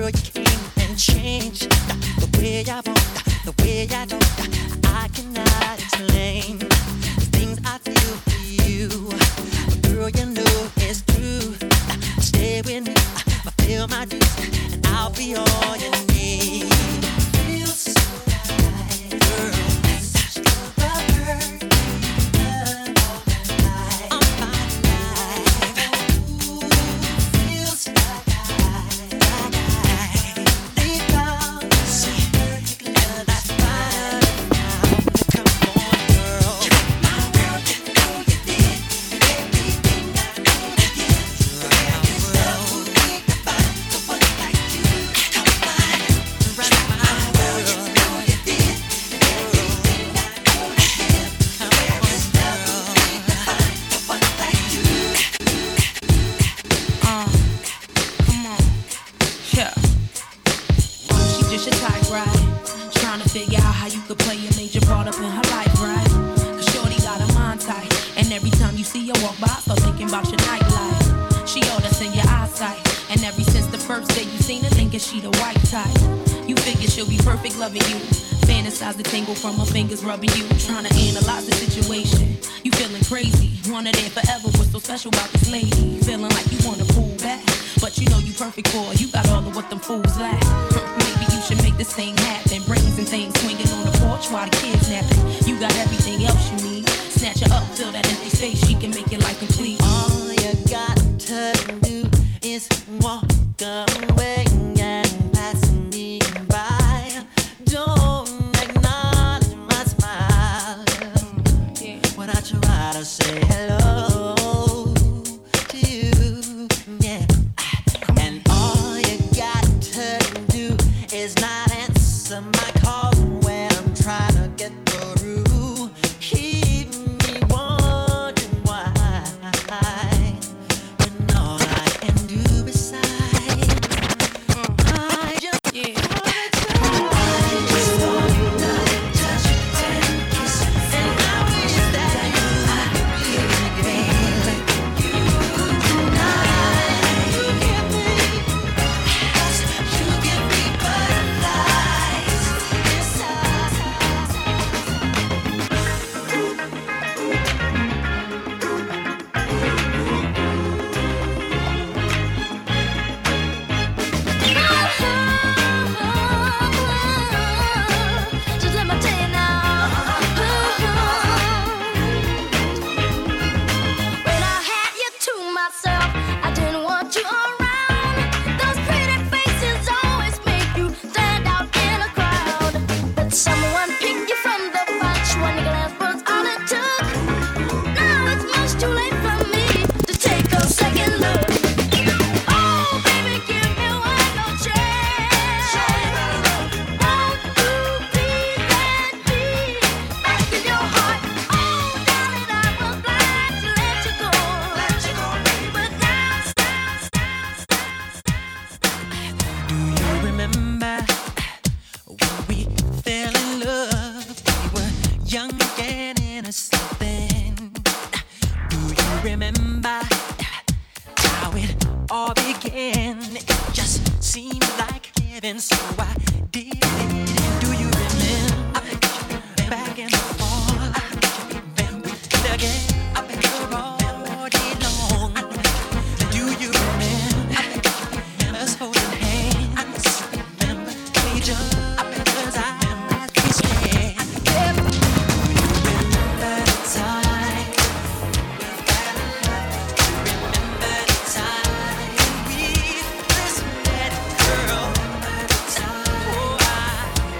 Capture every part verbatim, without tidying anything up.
Girl, you came and changed the way I walk, the way I talk. I cannot explain the things I feel for you. Girl, you know it's true. Stay with me, fulfill my dreams, and I'll be all you need. Feels so right, girl. Such the perfect love all night. All my life. Ooh, feels like I, like I leave out so perfect love. That's fine. Come on, girl. You rock my world, you know you did everything I could have did. There's no need to find someone like you. Come on, rock my world, you know you did everything I could have did. There's no need to find someone like you. Uh, come on. Yeah. She just your type, right? Trying to figure out how you could play a major part up in her life, right? Cause shorty got a mind tight. And every time you see her walk by, I start thinking about your nightlife. She all that's in your eyesight. And ever since the first day you seen her, thinking she the white type. You figure she'll be perfect loving you. Fantasize the tingle from her fingers rubbing you. Trying to analyze the situation. You feeling crazy. Wanna there forever. What's so special about this lady? Feeling like you wanna pull back. But you know you perfect for her. You got all of what them fools lack. Maybe you should make this thing happen. Brains and things swinging on the porch while the kids napping. You got everything else you need. Snatch her up, fill that empty space. She can make your life complete. All you got to do is walk away and pass me by. Don't acknowledge my smile Yeah. when I try to say hello to you. Yeah. And all you got to do is not answer my call when I'm trying to get through. Keep me wondering why, when all I can do beside, I just Yeah. wanna try. I just wanna touch and kiss, and I wish that you would be like you tonight. You give me, you give me butterflies inside. Just let me tell you now. When I had you to myself, I didn't want you around. Those pretty faces always make you stand out in a crowd. But someone picked you from the bunch. One glance was all it took. Now it's much too late for me to take a second look. Oh, baby, give me one more chance. Won't you please let me back in your heart? Oh, darling, I was blind to let you go. But now, Do you remember when we fell in love? We were young and innocent then. Do you remember how it all began? It just seemed like heaven, so I did it. Do you remember back and forth? Then we did again for all day long. Do you remember us holding hands? Remember each other's eyes we shared? Remember the time we fell in love? Remember the time we first met, girl? Remember the time, oh, I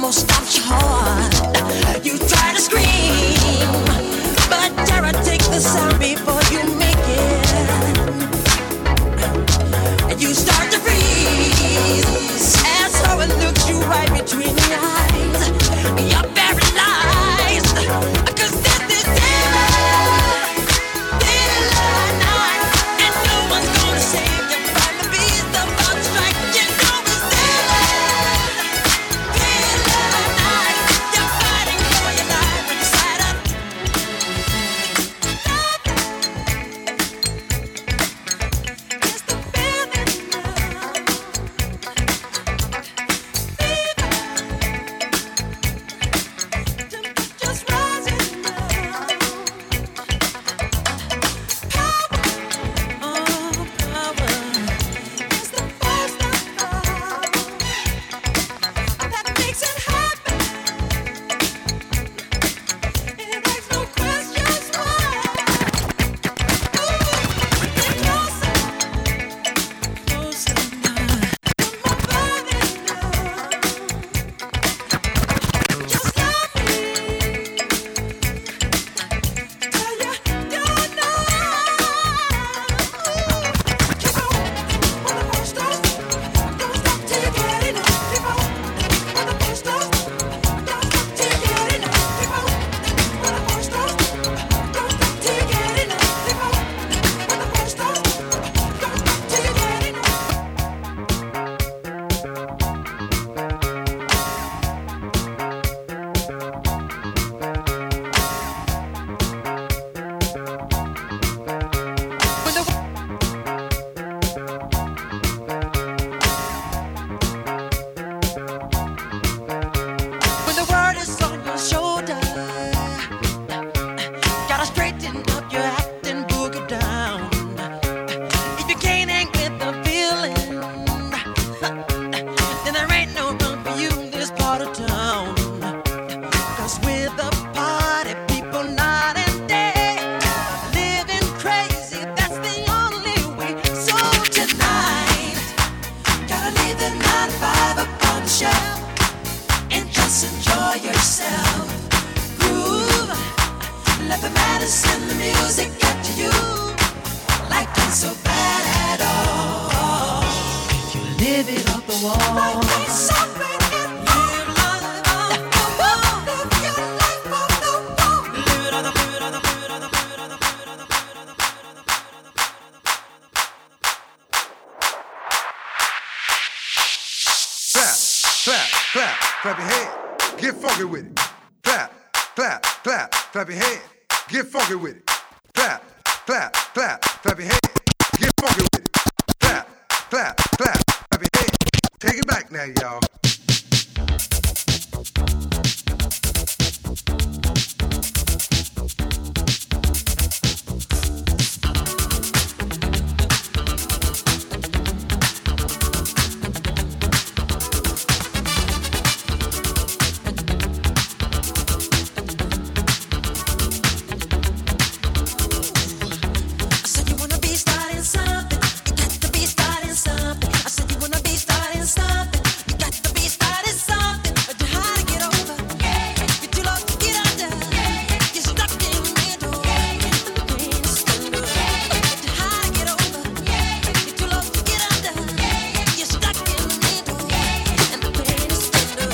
almost stops your heart. You try to scream, but terror takes the sound before you make it. And you start to freeze, and so it looks you right between the eyes. You're paralyzed, 'cause this is daylight, daylight night, and no one's gonna save you from the beast about to strike. You know it's daylight, daylight night. You're fighting for your life inside of. It's the feeling now. Just rising now. Power, oh power, it's the first of all that makes it happen. It makes no questions why. Ooh, get closer, closer now. You're my body now. Just let me tell you, you know. Keep on when the push starts. Don't stop till you get enough. Keep on when the push starts. Don't stop till you get enough. Keep on when the push starts. Don't stop till you get enough. Keep on when the push starts. Don't stop till you get enough. When the When the world is on your shoulder, gotta straighten up your act and boogie down. If you can't hang with the feeling, then there ain't no room for you in this part of town. 'Cause we're the party people night and day, living crazy, that's the only way. So tonight, gotta leave the nine to five up on the shelf and just enjoy yourself. Groove, let the medicine, the music get to you, like it's so bad at all. You live it off the wall. Like it's something in live life off the wall. Live your life off the wall. Live it on the, live it on the, live it on the, live it on the, live it on the, live it on the, live it on the. Clap, clap, clap, clap your hands. Get funky with it. Clap, clap, clap, clap your hands. Get funky with it. Clap, clap, clap, clap your hands. Get funky with it. Clap, clap, clap, clap your hands. Take it back now, y'all. I said you wanna be starting something. You got to be starting something. I said you wanna be starting something. You got to be starting something. But you're hard to get over. You're too low to get under. You're stuck in the middle. And the pain is still new. But you're hard to get over. You're too low to get under. You're stuck in the middle. And the pain is still new.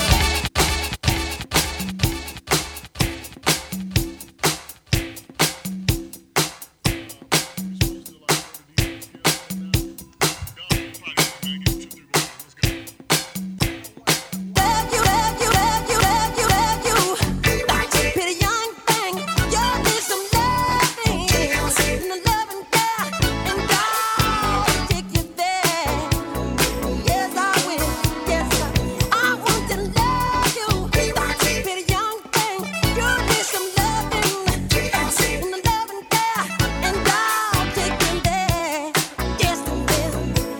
Love you, love you, love you, love you, love you. Pretty young thing, you need some loving. And a loving God, and God will take you there. Yes, I will. Yes, I, I want to love you. Pretty young thing, you need some loving. And a loving God, and God will take you there. Yes, I will.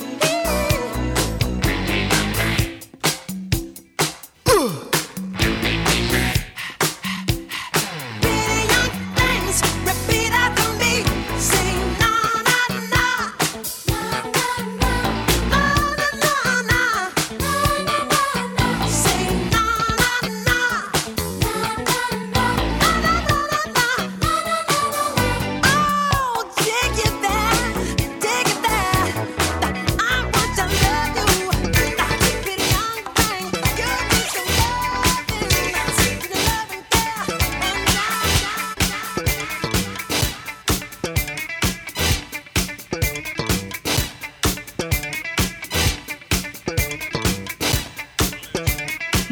Pretty young things, repeat after me. Say na na na, na na na, na na na. Say na na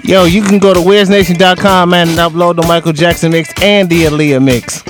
Yo, you can go to wiz nation dot com, man, and upload the Michael Jackson mix and the Aaliyah mix.